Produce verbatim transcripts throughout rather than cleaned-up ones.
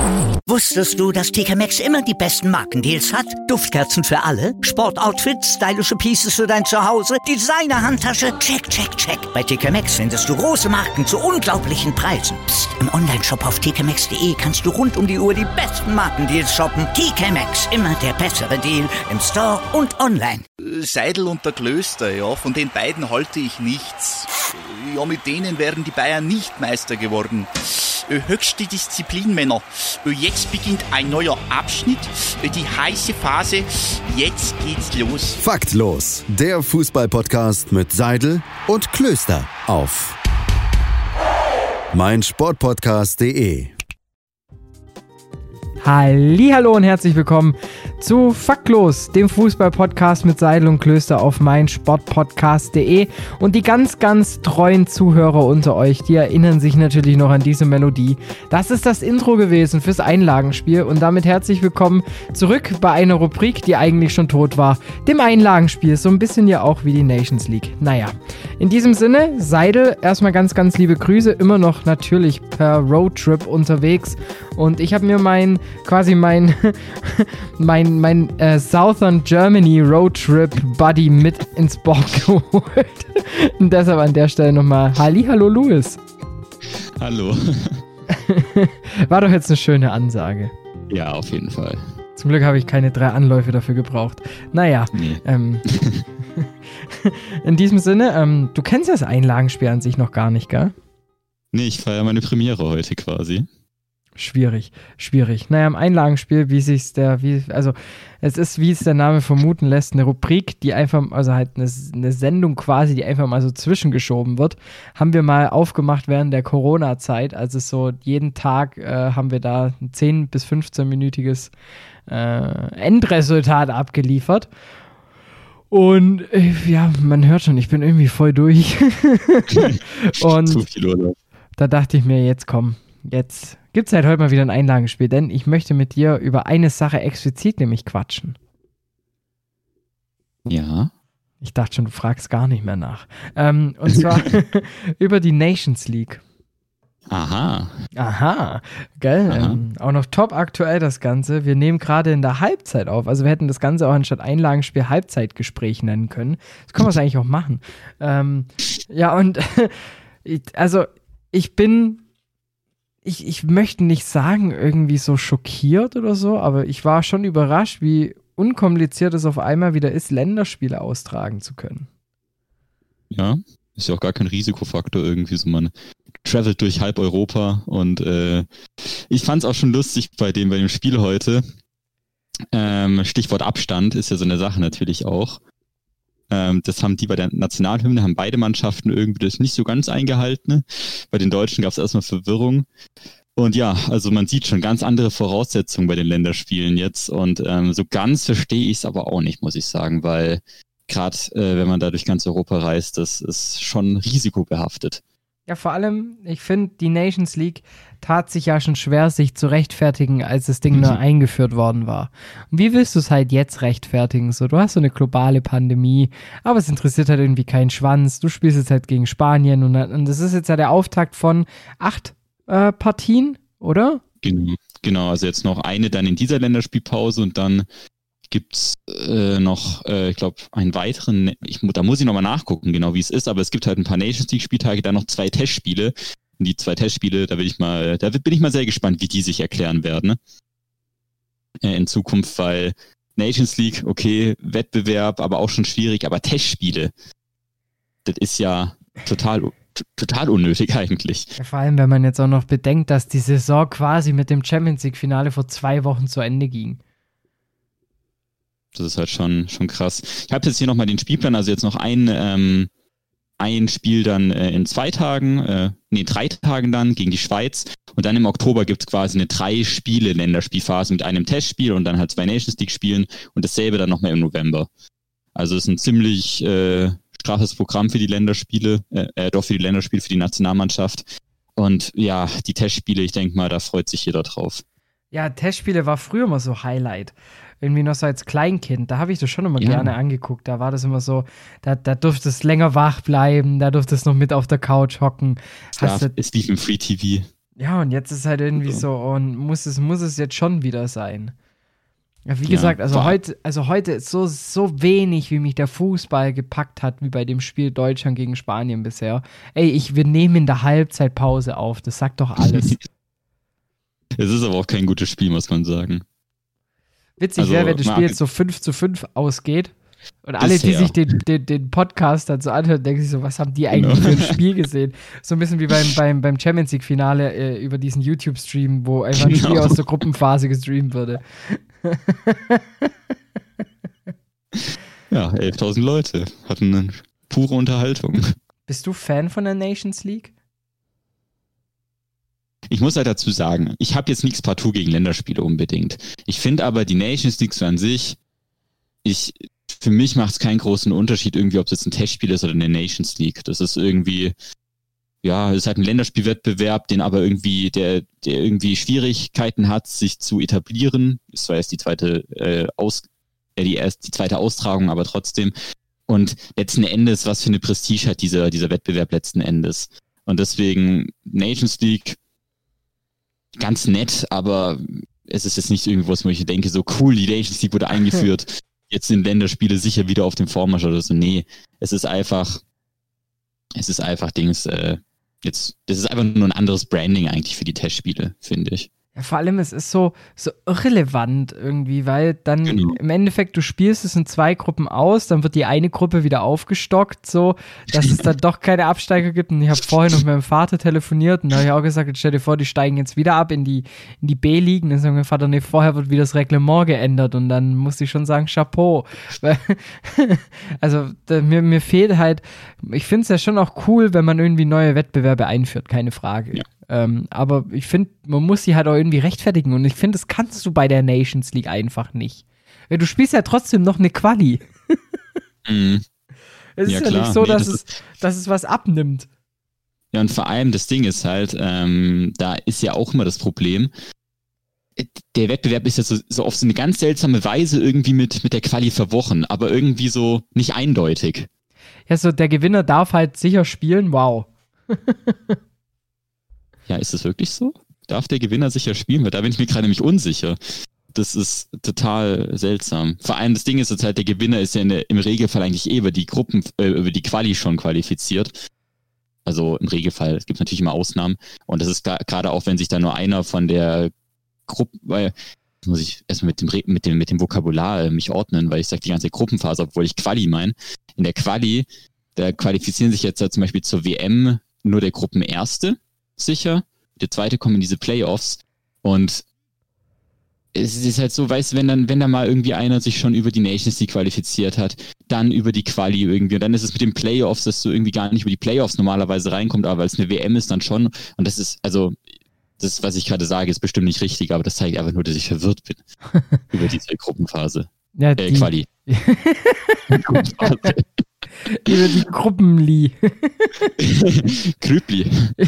Wusstest du, dass T K Maxx immer die besten Markendeals hat? Duftkerzen für alle, Sportoutfits, stylische Pieces für dein Zuhause, Designer-Handtasche, check, check, check. Bei T K Maxx findest du große Marken zu unglaublichen Preisen. Psst. Im Onlineshop auf t k maxx punkt d e kannst du rund um die Uhr die besten Markendeals shoppen. T K Maxx, immer der bessere Deal im Store und online. Seidel und der Klöster, ja, von den beiden halte ich nichts. Ja, mit denen wären die Bayern nicht Meister geworden. Höchste Disziplin, Männer. Jetzt beginnt ein neuer Abschnitt, die heiße Phase. Jetzt geht's los. Faktlos, der Fußball-Podcast mit Seidel und Klöster auf meinsportpodcast punkt de. Hallihallo und herzlich willkommen zu Faktlos, dem Fußball-Podcast mit Seidel und Klöster auf meinsportpodcast punkt de. Und die ganz, ganz treuen Zuhörer unter euch, die erinnern sich natürlich noch an diese Melodie. Das ist das Intro gewesen fürs Einlagenspiel und damit herzlich willkommen zurück bei einer Rubrik, die eigentlich schon tot war, dem Einlagenspiel. So ein bisschen ja auch wie die Nations League. Naja, in diesem Sinne, Seidel, erstmal ganz, ganz liebe Grüße, immer noch natürlich per Roadtrip unterwegs. Und ich habe mir mein, quasi mein, mein, mein äh, Southern Germany Roadtrip Buddy mit ins Board geholt. Und deshalb an der Stelle nochmal Hallihallo Louis. Hallo. War doch jetzt eine schöne Ansage. Ja, auf jeden Fall. Zum Glück habe ich keine drei Anläufe dafür gebraucht. Naja, nee. ähm, in diesem Sinne, ähm, du kennst das Einlagenspiel an sich noch gar nicht, gell? Nee, ich feiere meine Premiere heute quasi. Schwierig, schwierig. Naja, im Einlagenspiel, wie sich's der, wie, also es ist, wie es der Name vermuten lässt, eine Rubrik, die einfach, also halt eine, eine Sendung quasi, die einfach mal so zwischengeschoben wird, haben wir mal aufgemacht während der Corona-Zeit, also so jeden Tag äh, haben wir da ein zehn- bis fünfzehn-minütiges äh, Endresultat abgeliefert. Und äh, ja, man hört schon, ich bin irgendwie voll durch. Und zu viel, oder? Da dachte ich mir, jetzt komm, jetzt gibt es halt heute mal wieder ein Einlagenspiel, denn ich möchte mit dir über eine Sache explizit nämlich quatschen. Ja. Ich dachte schon, du fragst gar nicht mehr nach. Ähm, und zwar über die Nations League. Aha. Aha, gell? Aha. Ähm, auch noch top aktuell das Ganze. Wir nehmen gerade in der Halbzeit auf. Also wir hätten das Ganze auch anstatt Einlagenspiel Halbzeitgespräch nennen können. Das können wir es eigentlich auch machen. Ähm, ja, und also ich bin Ich, ich möchte nicht sagen, irgendwie so schockiert oder so, aber ich war schon überrascht, wie unkompliziert es auf einmal wieder ist, Länderspiele austragen zu können. Ja, ist ja auch gar kein Risikofaktor irgendwie, so man travelt durch halb Europa und äh, ich fand es auch schon lustig bei dem, bei dem Spiel heute. Ähm, Stichwort Abstand ist ja so eine Sache natürlich auch. Ähm, das haben die bei der Nationalhymne, haben beide Mannschaften irgendwie das nicht so ganz eingehalten. Bei den Deutschen gab es erstmal Verwirrung. Und ja, also man sieht schon ganz andere Voraussetzungen bei den Länderspielen jetzt. Und ähm, so ganz verstehe ich es aber auch nicht, muss ich sagen, weil gerade äh, wenn man da durch ganz Europa reist, das ist schon risikobehaftet. Ja, vor allem, ich finde, die Nations League tat sich ja schon schwer, sich zu rechtfertigen, als das Ding mhm. nur eingeführt worden war. Und wie willst du es halt jetzt rechtfertigen? So, du hast so eine globale Pandemie, aber es interessiert halt irgendwie keinen Schwanz. Du spielst jetzt halt gegen Spanien und, und das ist jetzt ja der Auftakt von acht äh, Partien, oder? Genau, genau, also jetzt noch eine dann in dieser Länderspielpause und dann gibt's äh, noch, äh, ich glaube, einen weiteren, ich, da muss ich nochmal nachgucken, genau wie es ist, aber es gibt halt ein paar Nations League-Spieltage, dann noch zwei Testspiele. Und die zwei Testspiele, da will ich mal, da bin ich mal sehr gespannt, wie die sich erklären werden, ne? äh, in Zukunft, weil Nations League, okay, Wettbewerb, aber auch schon schwierig, aber Testspiele, das ist ja total, t- total unnötig eigentlich. Ja, vor allem, wenn man jetzt auch noch bedenkt, dass die Saison quasi mit dem Champions League-Finale vor zwei Wochen zu Ende ging. Das ist halt schon, schon krass. Ich habe jetzt hier nochmal den Spielplan, also jetzt noch ein, ähm, ein Spiel dann äh, in zwei Tagen, äh, nee, drei Tagen dann gegen die Schweiz. Und dann im Oktober gibt es quasi eine drei-Spiele-Länderspielphase mit einem Testspiel und dann halt zwei Nations League-Spielen und dasselbe dann nochmal im November. Also es ist ein ziemlich äh, straffes Programm für die Länderspiele, äh, äh, doch für die Länderspiele, für die Nationalmannschaft. Und ja, die Testspiele, ich denke mal, da freut sich jeder drauf. Ja, Testspiele war früher immer so Highlight. Irgendwie noch so als Kleinkind, da habe ich das schon immer ja. gerne angeguckt. Da war das immer so, da, da durfte es länger wach bleiben, da durfte es noch mit auf der Couch hocken. Ja, es lief im Free T V. Ja, und jetzt ist halt irgendwie Ja. so, und muss es, muss es jetzt schon wieder sein. Ja, wie Ja, gesagt, also vor- heute, also heute ist so, so wenig, wie mich der Fußball gepackt hat, wie bei dem Spiel Deutschland gegen Spanien bisher. Ey, ich, wir nehmen in der Halbzeitpause auf, das sagt doch alles. Es ist aber auch kein gutes Spiel, muss man sagen. Witzig Also, wäre, wenn das mal Spiel abge- jetzt so fünf zu fünf ausgeht und alle, die Bisher. sich den, den, den Podcast dann so anhören, denken sich so, was haben die eigentlich Genau. für ein Spiel gesehen? So ein bisschen wie beim, beim, beim Champions League-Finale äh, über diesen YouTube-Stream, wo einfach ein Spiel Genau. aus der Gruppenphase gestreamt wurde. Ja, elftausend Leute hatten eine pure Unterhaltung. Bist du Fan von der Nations League? Ich muss halt dazu sagen, ich habe jetzt nichts partout gegen Länderspiele unbedingt. Ich finde aber die Nations League so an sich, ich, für mich macht es keinen großen Unterschied irgendwie, ob es jetzt ein Testspiel ist oder eine Nations League. Das ist irgendwie, ja, es ist halt ein Länderspielwettbewerb, den aber irgendwie, der, der irgendwie Schwierigkeiten hat, sich zu etablieren. Das war erst die zweite äh, Aus, äh, die erst die zweite Austragung, aber trotzdem. Und letzten Endes, was für eine Prestige hat dieser, dieser Wettbewerb letzten Endes. Und deswegen Nations League ganz nett, aber es ist jetzt nicht irgendwas, wo ich denke, so cool, die Nations League wurde eingeführt, jetzt sind Länderspiele sicher wieder auf dem Vormarsch oder so. Nee, es ist einfach, es ist einfach Dings, äh, jetzt, das ist einfach nur ein anderes Branding eigentlich für die Testspiele, finde ich. Ja, vor allem, es ist so, so irrelevant irgendwie, weil dann Genau. im Endeffekt, du spielst es in zwei Gruppen aus, dann wird die eine Gruppe wieder aufgestockt, so, dass es dann doch keine Absteiger gibt. Und ich habe vorhin noch mit meinem Vater telefoniert und da habe ich auch gesagt, jetzt stell dir vor, die steigen jetzt wieder ab in die, in die B-Ligen. Dann sagt mein Vater, nee, vorher wird wieder das Reglement geändert. Und dann musste ich schon sagen, Chapeau. Weil, also da, mir, mir fehlt halt, ich finde es ja schon auch cool, wenn man irgendwie neue Wettbewerbe einführt, keine Frage. Ja. Ähm, aber ich finde, man muss sie halt auch irgendwie rechtfertigen und ich finde, das kannst du bei der Nations League einfach nicht. Weil du spielst ja trotzdem noch eine Quali. Mhm. Es Ja, ist ja klar. nicht so, Nee, dass, das es, dass es was abnimmt. Ja, und vor allem das Ding ist halt, ähm, da ist ja auch immer das Problem, der Wettbewerb ist ja so, so auf so eine ganz seltsame Weise irgendwie mit, mit der Quali verworren, aber irgendwie so nicht eindeutig. Ja, so der Gewinner darf halt sicher spielen, wow. Ja, ist es wirklich so? Darf der Gewinner sicher spielen? Weil da bin ich mir gerade nämlich unsicher. Das ist total seltsam. Vor allem das Ding ist jetzt halt, der Gewinner ist ja in der, im Regelfall eigentlich eh über die Gruppen, äh, über die Quali schon qualifiziert. Also im Regelfall, es gibt natürlich immer Ausnahmen. Und das ist gerade auch, wenn sich da nur einer von der Gruppe, weil muss ich erstmal mit dem, Re- mit dem, mit dem Vokabular äh, mich ordnen, weil ich sage die ganze Gruppenphase, obwohl ich Quali meine. In der Quali, da qualifizieren sich jetzt ja zum Beispiel zur W M nur der Gruppenerste sicher. Der zweite kommt in diese Playoffs und es ist halt so, weißt du, wenn dann, wenn da mal irgendwie einer sich schon über die Nations League qualifiziert hat, dann über die Quali irgendwie und dann ist es mit den Playoffs, dass du irgendwie gar nicht über die Playoffs normalerweise reinkommst, aber weil es eine W M ist, dann schon und das ist, also das, was ich gerade sage, ist bestimmt nicht richtig, aber das zeigt einfach nur, dass ich verwirrt bin über diese Gruppenphase. Ja, Äh, die, Quali. Gruppenphase. über die Gruppenli. Krüppli.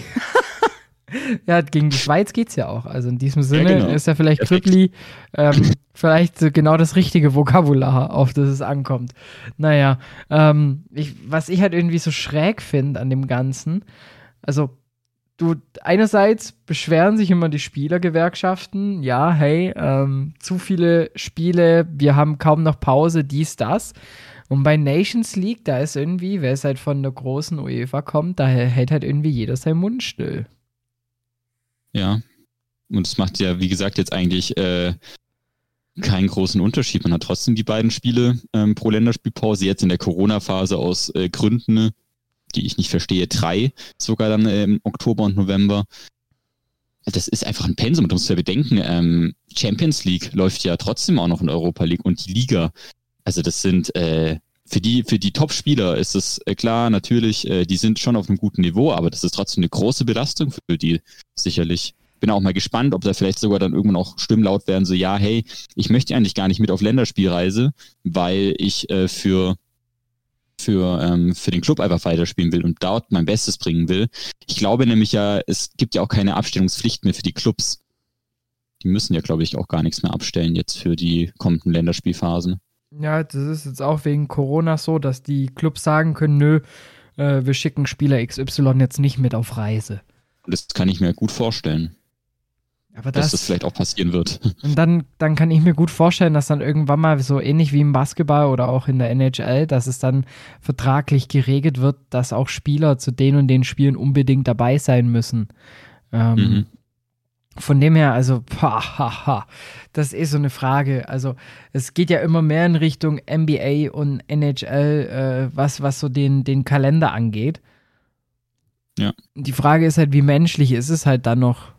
Ja, gegen die Schweiz geht's ja auch. Also in diesem Sinne Ja, genau. ist ja vielleicht Perfekt. Krüppli ähm, vielleicht so genau das richtige Vokabular, auf das es ankommt. Naja, ähm, ich, was ich halt irgendwie so schräg finde an dem Ganzen, also du, einerseits beschweren sich immer die Spielergewerkschaften, ja, hey, ähm, zu viele Spiele, wir haben kaum noch Pause, dies, das. Und bei Nations League, da ist irgendwie, wer es halt von der großen UEFA kommt, da hält halt irgendwie jeder seinen Mund still. Ja. Und es macht ja, wie gesagt, jetzt eigentlich äh, keinen großen Unterschied. Man hat trotzdem die beiden Spiele ähm, pro Länderspielpause, jetzt in der Corona-Phase aus äh, Gründen, die ich nicht verstehe, drei sogar dann äh, im Oktober und November. Das ist einfach ein Pensum. Du musst ja bedenken, ähm, Champions League läuft ja trotzdem auch noch in Europa League und die Liga. Also das sind äh, für die für die Top-Spieler ist es äh, klar, natürlich, äh, die sind schon auf einem guten Niveau, aber das ist trotzdem eine große Belastung für die sicherlich. Bin auch mal gespannt, ob da vielleicht sogar dann irgendwann auch Stimmen laut werden, so ja, hey, ich möchte eigentlich gar nicht mit auf Länderspielreise, weil ich äh, für für ähm, für den Club einfach weiterspielen will und dort mein Bestes bringen will. Ich glaube nämlich ja, es gibt ja auch keine Abstellungspflicht mehr für die Clubs. Die müssen ja, glaube ich, auch gar nichts mehr abstellen jetzt für die kommenden Länderspielphasen. Ja, das ist jetzt auch wegen Corona so, dass die Clubs sagen können, nö, äh, wir schicken Spieler X Y jetzt nicht mit auf Reise. Und das kann ich mir gut vorstellen. Aber das, dass das vielleicht auch passieren wird. Und dann, dann kann ich mir gut vorstellen, dass dann irgendwann mal so ähnlich wie im Basketball oder auch in der N H L, dass es dann vertraglich geregelt wird, dass auch Spieler zu den und den Spielen unbedingt dabei sein müssen. Ähm, mhm. Von dem her, also, pah, ha, ha, das ist eh so eine Frage. Also, es geht ja immer mehr in Richtung N B A und N H L, äh, was, was so den, den Kalender angeht. Ja. Die Frage ist halt, wie menschlich ist es halt dann noch,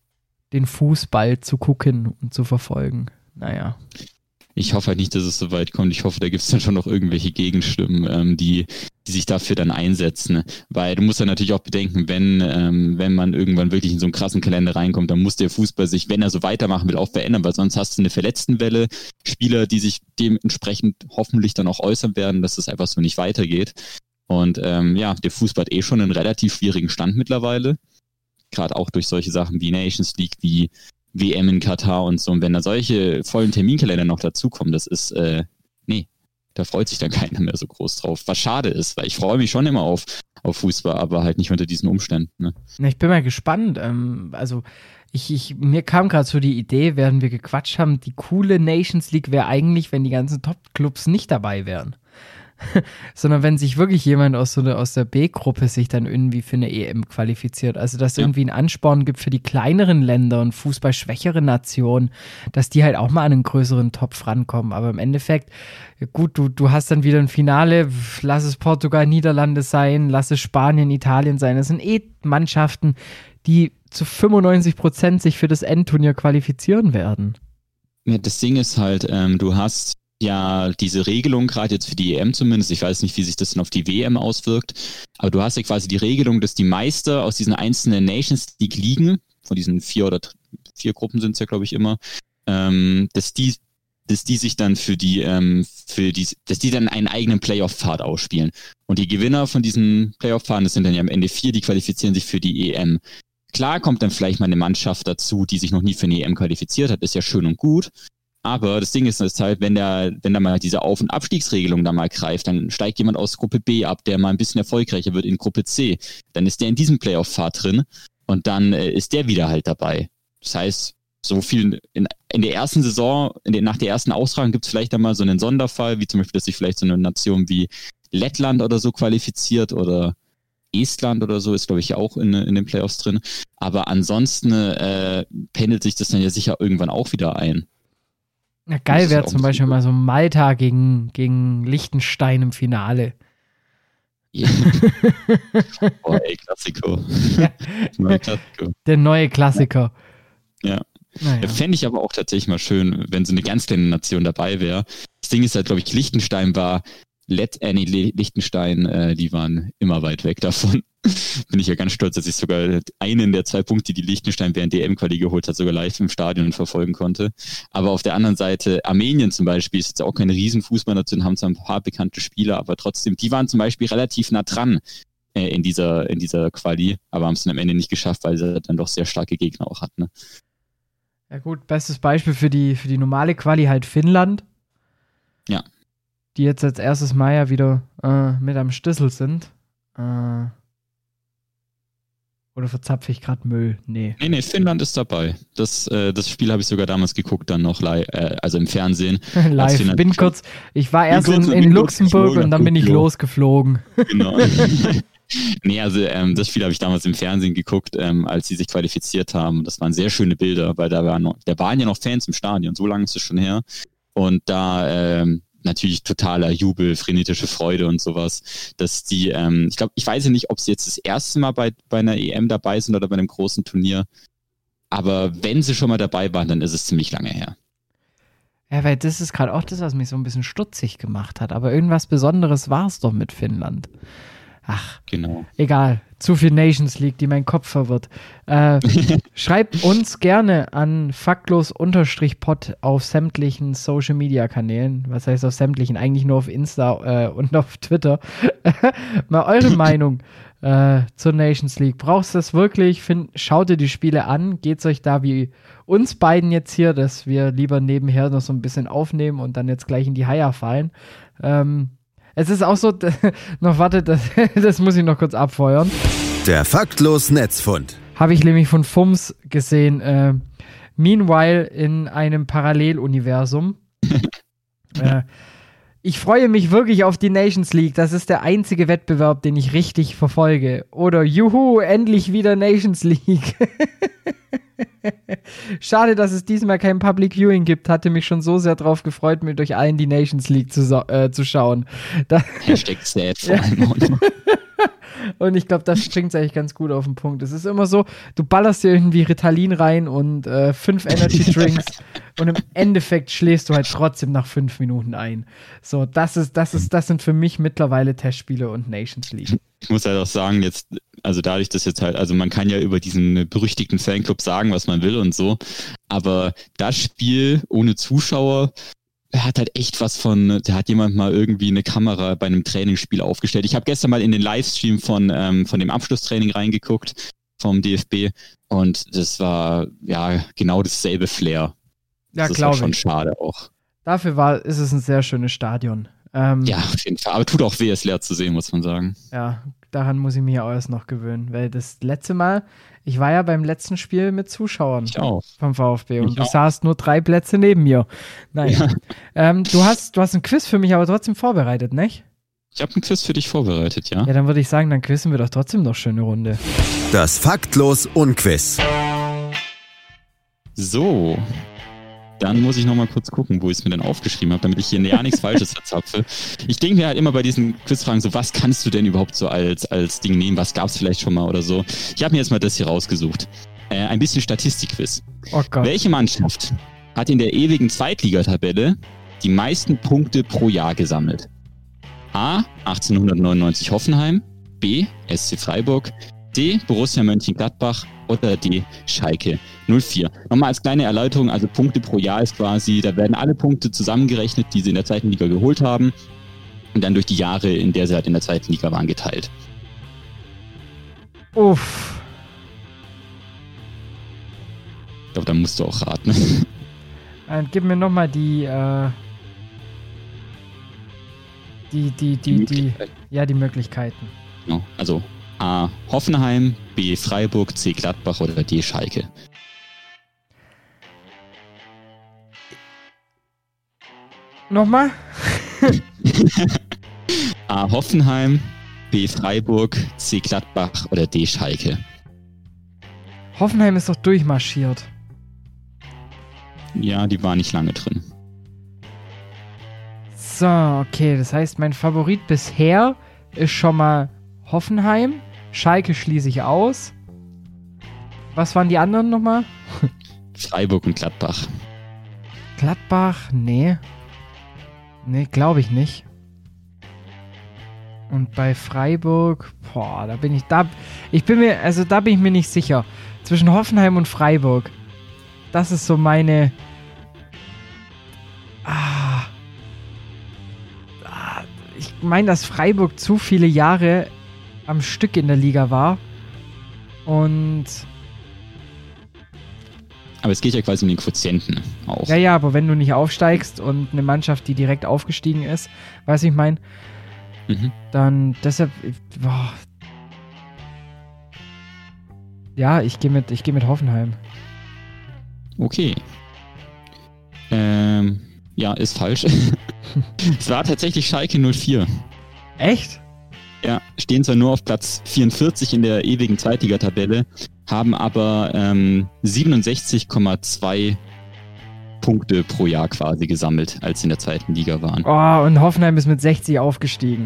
den Fußball zu gucken und zu verfolgen. Naja. Ich hoffe halt nicht, dass es so weit kommt. Ich hoffe, da gibt es dann schon noch irgendwelche Gegenstimmen, ähm, die, die sich dafür dann einsetzen. Weil du musst ja natürlich auch bedenken, wenn, ähm, wenn man irgendwann wirklich in so einen krassen Kalender reinkommt, dann muss der Fußball sich, wenn er so weitermachen will, auch verändern, weil sonst hast du eine Verletztenwelle, Spieler, die sich dementsprechend hoffentlich dann auch äußern werden, dass es einfach so nicht weitergeht. Und ähm, ja, der Fußball hat eh schon einen relativ schwierigen Stand mittlerweile. Gerade auch durch solche Sachen wie Nations League, wie W M in Katar und so. Und wenn da solche vollen Terminkalender noch dazukommen, das ist, äh, nee, da freut sich dann keiner mehr so groß drauf. Was schade ist, weil ich freue mich schon immer auf, auf Fußball, aber halt nicht unter diesen Umständen. Ne? Ich bin mal gespannt. Ähm, also ich, ich, mir kam gerade so die Idee, während wir gequatscht haben, die coole Nations League wäre eigentlich, wenn die ganzen Top-Clubs nicht dabei wären. Sondern wenn sich wirklich jemand aus so eine, aus der B-Gruppe sich dann irgendwie für eine E M qualifiziert. Also dass es ja. irgendwie einen Ansporn gibt für die kleineren Länder und fußballschwächere Nationen, dass die halt auch mal an einen größeren Topf rankommen. Aber im Endeffekt, gut, du, du hast dann wieder ein Finale, lass es Portugal, Niederlande sein, lass es Spanien, Italien sein. Das sind eh Mannschaften, die zu fünfundneunzig Prozent sich für das Endturnier qualifizieren werden. Ja, das Ding ist halt, ähm, du hast ja diese Regelung, gerade jetzt für die E M zumindest, ich weiß nicht, wie sich das dann auf die W M auswirkt, aber du hast ja quasi die Regelung, dass die Meister aus diesen einzelnen Nations League Ligen, von diesen vier oder vier Gruppen sind es ja, glaube ich, immer, ähm, dass die dass die sich dann für die, ähm, für die, dass die dann einen eigenen Playoff-Pfad ausspielen. Und die Gewinner von diesen Playoff-Pfaden, das sind dann ja am Ende vier, die qualifizieren sich für die E M. Klar kommt dann vielleicht mal eine Mannschaft dazu, die sich noch nie für eine E M qualifiziert hat, ist ja schön und gut. Aber das Ding ist, das ist halt, wenn der, wenn da mal diese Auf- und Abstiegsregelung da mal greift, dann steigt jemand aus Gruppe B ab, der mal ein bisschen erfolgreicher wird in Gruppe C. Dann ist der in diesem Playoff-Pfad drin und dann äh, ist der wieder halt dabei. Das heißt, so viel in, in der ersten Saison, in der, nach der ersten Austragung gibt es vielleicht einmal so einen Sonderfall, wie zum Beispiel, dass sich vielleicht so eine Nation wie Lettland oder so qualifiziert oder Estland oder so ist, glaube ich, auch in, in den Playoffs drin. Aber ansonsten äh, pendelt sich das dann ja sicher irgendwann auch wieder ein. Ja, geil wäre zum Beispiel mal so Malta gegen, gegen Liechtenstein im Finale. Yeah. Oh, ey, Klassiko. Ja. Neue Klassiko. Der neue Klassiker. Ja. Naja. Fände ich aber auch tatsächlich mal schön, wenn so eine ganz kleine Nation dabei wäre. Das Ding ist halt, glaube ich, Liechtenstein war, Let, äh, nee, Liechtenstein, äh, die waren immer weit weg davon. Bin ich ja ganz stolz, dass ich sogar einen der zwei Punkte, die Liechtenstein während D M-Quali geholt hat, sogar live im Stadion verfolgen konnte. Aber auf der anderen Seite, Armenien zum Beispiel, ist jetzt auch keine riesen Fußballnation, haben zwar ein paar bekannte Spieler, aber trotzdem, die waren zum Beispiel relativ nah dran äh, in dieser in dieser Quali, aber haben es dann am Ende nicht geschafft, weil sie dann doch sehr starke Gegner auch hatten. Ne? Ja gut, bestes Beispiel für die, für die normale Quali halt Finnland. Ja. Die jetzt als erstes Mal ja wieder äh, mit am Stissel sind. Äh, oder verzapfe ich gerade Müll? Nee. Nee, nee, Finnland ist dabei. Das, äh, das Spiel habe ich sogar damals geguckt, dann noch live, äh, also im Fernsehen. Live, bin kurz, ich war erst in, in Luxemburg und dann bin ich losgeflogen. Genau. Nee, also ähm, das Spiel habe ich damals im Fernsehen geguckt, ähm, als sie sich qualifiziert haben. Das waren sehr schöne Bilder, weil da waren, noch, da waren ja noch Fans im Stadion, so lange ist es schon her. Und da ähm, natürlich totaler Jubel, frenetische Freude und sowas, dass die, ähm, ich glaube, ich weiß ja nicht, ob sie jetzt das erste Mal bei, bei einer E M dabei sind oder bei einem großen Turnier, aber wenn sie schon mal dabei waren, dann ist es ziemlich lange her. Ja, weil das ist gerade auch das, was mich so ein bisschen stutzig gemacht hat, aber irgendwas Besonderes war es doch mit Finnland. Ach, genau. Egal. Zu viel Nations League, die mein Kopf verwirrt. Äh, schreibt uns gerne an faktlos-pod auf sämtlichen Social-Media-Kanälen. Was heißt auf sämtlichen? Eigentlich nur auf Insta äh, und auf Twitter. Mal eure Meinung äh, zur Nations League. Brauchst du das wirklich? Find, schaut dir die Spiele an. Geht's euch da wie uns beiden jetzt hier, dass wir lieber nebenher noch so ein bisschen aufnehmen und dann jetzt gleich in die Haie fallen? Ähm, Es ist auch so, noch warte, das, das muss ich noch kurz abfeuern. Der Faktlos Netzfund. Habe ich nämlich von F U M S gesehen. Äh, meanwhile in einem Paralleluniversum. äh, ich freue mich wirklich auf die Nations League. Das ist der einzige Wettbewerb, den ich richtig verfolge. Oder juhu, endlich wieder Nations League. Schade, dass es diesmal kein Public Viewing gibt. Hatte mich schon so sehr drauf gefreut, mir durch allen die Nations League zu, äh, zu schauen. Da Hashtag sad vor allem auch noch. Und ich glaube, das bringt es eigentlich ganz gut auf den Punkt. Es ist immer so, du ballerst dir irgendwie Ritalin rein und äh, fünf Energy Drinks und im Endeffekt schläfst du halt trotzdem nach fünf Minuten ein. So, das ist, das ist, das sind für mich mittlerweile Testspiele und Nations League. Ich muss halt auch sagen, jetzt, also dadurch, dass jetzt halt, also man kann ja über diesen berüchtigten Fanclub sagen, was man will und so, aber das Spiel ohne Zuschauer, er hat halt echt was von, da hat jemand mal irgendwie eine Kamera bei einem Trainingsspiel aufgestellt. Ich habe gestern mal in den Livestream von, ähm, von dem Abschlusstraining reingeguckt vom D F B und das war ja genau dasselbe Flair. Ja, das glaube ist halt schon ich. schade auch. Dafür war, ist es ein sehr schönes Stadion. Ähm, Ja, auf jeden Fall. Aber tut auch weh, es leer zu sehen, muss man sagen. Ja, daran muss ich mich auch erst noch gewöhnen, weil das letzte Mal, ich war ja beim letzten Spiel mit Zuschauern Ich auch. vom VfB und Ich du auch. saßt nur drei Plätze neben mir. Nein. Ja. Ähm, du hast, du hast ein Quiz für mich aber trotzdem vorbereitet, nicht? Ich habe einen Quiz für dich vorbereitet, ja? Ja, dann würde ich sagen, dann quizzen wir doch trotzdem noch schöne Runde. Das Faktlos Unquiz. So. Dann muss ich nochmal kurz gucken, wo ich es mir denn aufgeschrieben habe, damit ich hier ja nichts Falsches verzapfe. Ich denke mir halt immer bei diesen Quizfragen so, was kannst du denn überhaupt so als, als Ding nehmen? Was gab es vielleicht schon mal oder so? Ich habe mir jetzt mal das hier rausgesucht. Äh, ein bisschen Statistikquiz. Oh Gott. Welche Mannschaft hat in der ewigen Zweitligatabelle die meisten Punkte pro Jahr gesammelt? A. achtzehnhundertneunundneunzig Hoffenheim, B. S C Freiburg, D. Borussia Mönchengladbach oder D. Schalke null vier. Nochmal als kleine Erläuterung, also Punkte pro Jahr ist quasi, da werden alle Punkte zusammengerechnet, die sie in der zweiten Liga geholt haben und dann durch die Jahre, in der sie halt in der zweiten Liga waren, geteilt. Uff. Ich glaube, da musst du auch raten. Dann gib mir nochmal die, äh, die, die, die, die, ja, die Möglichkeiten. Genau. Also A. Hoffenheim, B. Freiburg, C. Gladbach oder D. Schalke. Nochmal? A. Hoffenheim, B. Freiburg, C. Gladbach oder D. Schalke. Hoffenheim ist doch durchmarschiert. Ja, die war nicht lange drin. So, okay, das heißt, mein Favorit bisher ist schon mal Hoffenheim. Schalke schließe ich aus. Was waren die anderen nochmal? Freiburg und Gladbach. Gladbach? Nee. Nee, glaube ich nicht. Und bei Freiburg, boah, da bin ich, da, ich bin mir, also da bin ich mir nicht sicher. Zwischen Hoffenheim und Freiburg. Das ist so meine, ah, ah ich meine, dass Freiburg zu viele Jahre am Stück in der Liga war. Und Aber es geht ja quasi um den Quotienten auch. ja, ja, aber wenn du nicht aufsteigst und eine Mannschaft, die direkt aufgestiegen ist, weiß ich mein, Mhm. dann deshalb, boah. Ja, ich gehe mit, ich gehe mit Hoffenheim. Okay. Ähm, ja, ist falsch. Es war tatsächlich Schalke null vier. Echt? Ja, stehen zwar nur auf Platz vierundvierzig in der ewigen Zweitligatabelle, haben aber ähm, siebenundsechzig Komma zwei Punkte pro Jahr quasi gesammelt, als sie in der zweiten Liga waren. Oh, und Hoffenheim ist mit sechzig aufgestiegen.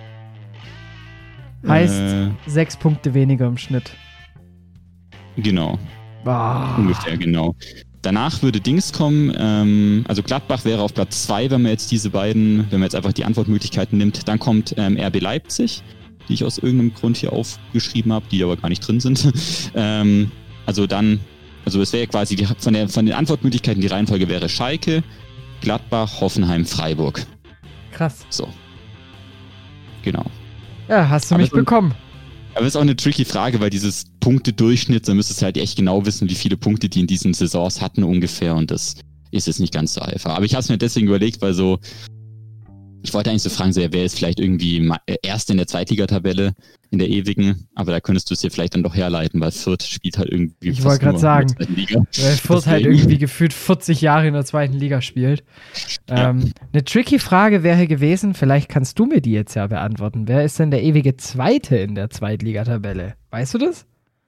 Heißt, Äh, sechs Punkte weniger im Schnitt. genau, Ah. ungefähr genau. Danach würde Dings kommen, ähm, also Gladbach wäre auf Platz zwei, wenn man jetzt diese beiden, wenn man jetzt einfach die Antwortmöglichkeiten nimmt. Dann kommt ähm, R B Leipzig, die ich aus irgendeinem Grund hier aufgeschrieben habe, die aber gar nicht drin sind. ähm, also dann, also es wäre quasi die, von, der, von den Antwortmöglichkeiten, die Reihenfolge wäre Schalke, Gladbach, Hoffenheim, Freiburg. Krass. So. Genau. Ja, hast du Aber mich so- bekommen. Aber es ist auch eine tricky Frage, weil dieses Punktedurchschnitt, da müsstest du halt echt genau wissen, wie viele Punkte die in diesen Saisons hatten ungefähr und das ist jetzt nicht ganz so einfach. Aber ich habe es mir deswegen überlegt, weil so Ich wollte eigentlich so fragen, so, wer ist vielleicht irgendwie erst in der Zweitligatabelle, in der ewigen, aber da könntest du es dir vielleicht dann doch herleiten, weil Fürth spielt halt irgendwie Ich wollte gerade sagen, weil Fürth halt irgendwie gefühlt vierzig Jahre in der zweiten Liga spielt. Ja. Ähm, eine tricky Frage wäre gewesen, vielleicht kannst du mir die jetzt ja beantworten. Wer ist denn der ewige Zweite in der Zweitligatabelle? Weißt du das?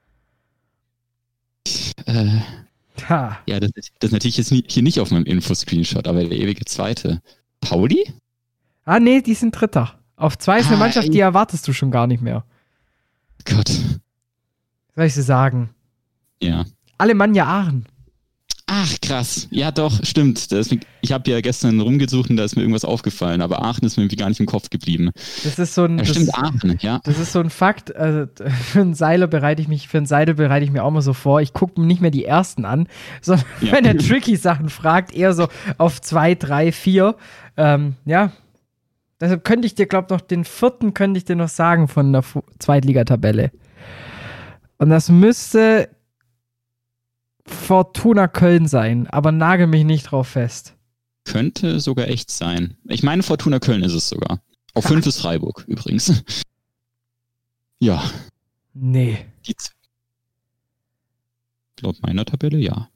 Äh, ha. Ja, das, das ist natürlich jetzt nie, hier nicht auf meinem Info-Screenshot, aber der ewige Zweite. Pauli? Ah, nee, die sind Dritter. Auf zwei ist eine ah, Mannschaft, ey. die erwartest du schon gar nicht mehr. Gott. Soll ich sie sagen? Ja. Alemannia Aachen. Ach, krass. Ja, doch, stimmt. Das ist, ich habe ja gestern rumgesucht und da ist mir irgendwas aufgefallen, aber Aachen ist mir irgendwie gar nicht im Kopf geblieben. Das ist so ein... Ja, das, stimmt, Aachen, ja. Das ist so ein Fakt. Also für einen Seiler bereite ich mich, für einen Seidel bereite ich mir auch mal so vor. Ich gucke nicht mehr die ersten an, sondern Ja. wenn er tricky Sachen fragt, eher so auf zwei, drei, vier. Ähm, ja. Deshalb könnte ich dir, glaube ich, noch den vierten könnte ich dir noch sagen von der Fu- Zweitligatabelle. Und das müsste Fortuna Köln sein, aber nagel mich nicht drauf fest. Könnte sogar echt sein. Ich meine, Fortuna Köln ist es sogar. Auf fünf ist Freiburg übrigens. Ja. Nee. Die Z- Laut meiner Tabelle, ja.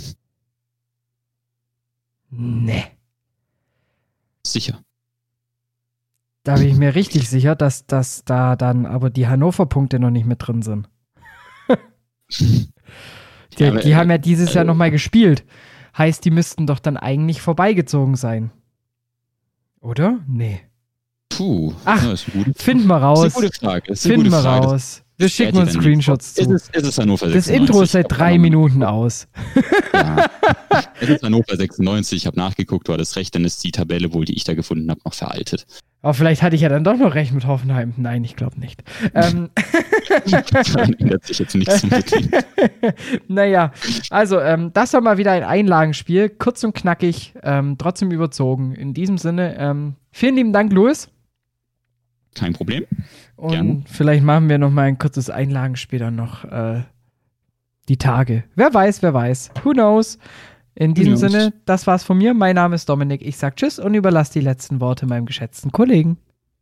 Nee. Sicher. Da bin ich mir richtig sicher, dass, dass da dann aber die Hannover-Punkte noch nicht mit drin sind. Die, Ja, aber, die haben ja dieses äh, Jahr nochmal gespielt. Heißt, die müssten doch dann eigentlich vorbeigezogen sein. Oder? Nee. Puh. Ach, ja, ist eine gute, Finden wir ist raus. eine gute Frage. Ist eine Finden gute wir Frage. raus. Wir Das schicken klärt uns ihr dann Screenshots nicht. zu. Es ist, es ist Hannover Das sechsundneunzig. Intro ist seit Ich hab drei keine Minuten aus. Ja. Es ist Hannover sechsundneunzig. Ich habe nachgeguckt, du hattest recht, dann ist die Tabelle wohl, die ich da gefunden habe, noch veraltet. Aber vielleicht hatte ich ja dann doch noch recht mit Hoffenheim. Nein, ich glaube nicht. ähm, Daran ändert sich jetzt nichts unbedingt. Naja, also ähm, das war mal wieder ein Einlagenspiel. Kurz und knackig, ähm, trotzdem überzogen. In diesem Sinne, ähm, vielen lieben Dank, Louis. Kein Problem. Und Gerne. vielleicht machen wir noch mal ein kurzes Einlagenspiel dann noch äh, die Tage. Wer weiß, wer weiß. Who knows? In diesem knows? Sinne, das war's von mir. Mein Name ist Dominik. Ich sag Tschüss und überlasse die letzten Worte meinem geschätzten Kollegen.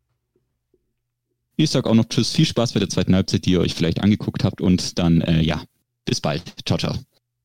Ich sag auch noch Tschüss, viel Spaß bei der zweiten Halbzeit, die ihr euch vielleicht angeguckt habt und dann, äh, ja, bis bald. Ciao, ciao.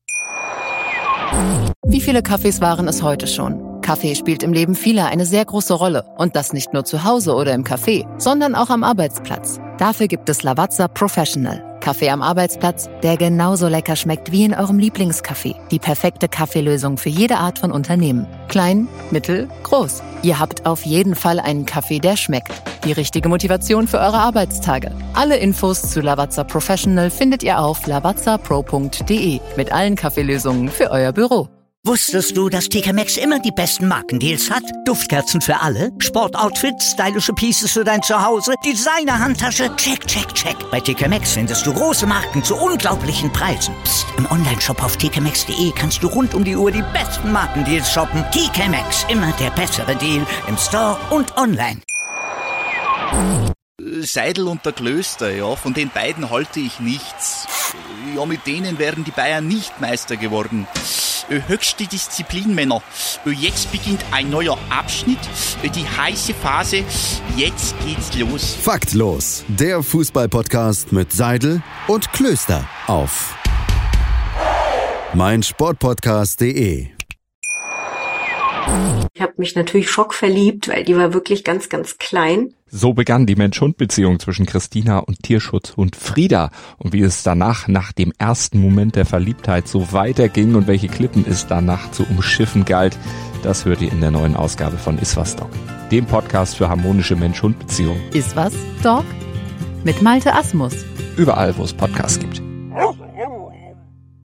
Wie viele Kaffees waren es heute schon? Kaffee spielt im Leben vieler eine sehr große Rolle. Und das nicht nur zu Hause oder im Café, sondern auch am Arbeitsplatz. Dafür gibt es Lavazza Professional. Kaffee am Arbeitsplatz, der genauso lecker schmeckt wie in eurem Lieblingscafé. Die perfekte Kaffeelösung für jede Art von Unternehmen. Klein, mittel, groß. Ihr habt auf jeden Fall einen Kaffee, der schmeckt. Die richtige Motivation für eure Arbeitstage. Alle Infos zu Lavazza Professional findet ihr auf lavazza pro punkt de mit allen Kaffeelösungen für euer Büro. Wusstest du, dass T K Maxx immer die besten Markendeals hat? Duftkerzen für alle, Sportoutfits, stylische Pieces für dein Zuhause, Designer-Handtasche, check, check, check. Bei T K Maxx findest du große Marken zu unglaublichen Preisen. Psst. Im Onlineshop auf t k maxx punkt de kannst du rund um die Uhr die besten Markendeals shoppen. T K Maxx, immer der bessere Deal im Store und online. Seidel und der Klöster, ja, von den beiden halte ich nichts. Ja, mit denen wären die Bayern nicht Meister geworden. Höchste Disziplin, Männer. Jetzt beginnt ein neuer Abschnitt, die heiße Phase. Jetzt geht's los. Faktlos, der Fußball-Podcast mit Seidel und Klöster auf meinsportpodcast punkt de. Ich habe mich natürlich schockverliebt, weil die war wirklich ganz, ganz klein. So begann die Mensch-Hund-Beziehung zwischen Christina und Tierschutzhund Frieda. Und wie es danach, nach dem ersten Moment der Verliebtheit, so weiterging und welche Klippen es danach zu umschiffen galt, das hört ihr in der neuen Ausgabe von Iswas Dog, dem Podcast für harmonische Mensch-Hund-Beziehungen. Ist was, Dog? Mit Malte Asmus. Überall, wo es Podcasts gibt.